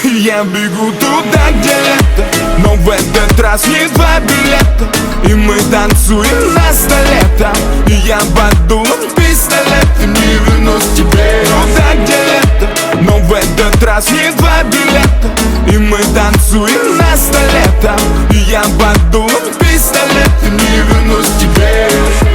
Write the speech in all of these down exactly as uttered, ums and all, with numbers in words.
Я бегу туда, где лето, но в этот раз не два билета. И мы танцуем на столе там, и я под дулом пистолета не вернусь к тебе. Туда, где лето, но в этот раз не два билета. И мы танцуем на столе там, и я под дулом пистолета не вернусь к тебе.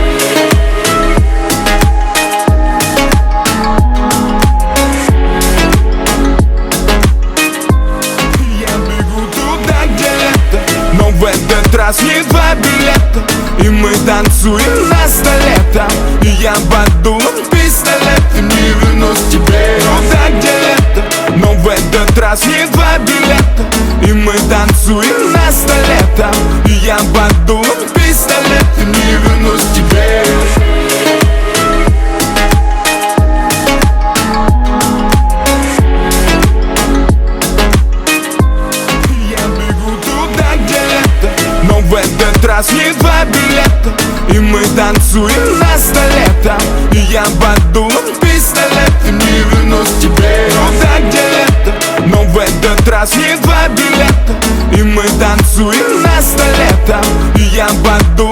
В этот раз не два билета, и мы танцуем на столе там, и я под дулом пистолета не вернусь к тебе. Туда, где лето, но в этот раз не два билета, и мы танцуем на столе там, и я под дулом пистолета не вернусь к тебе. В этот раз не два билета, и мы танцуем на столе там, и я под дулом пистолета не вернусь к тебе. Туда, где лето, но в этот раз не два билета, и мы танцуем на столе там, и я под дулом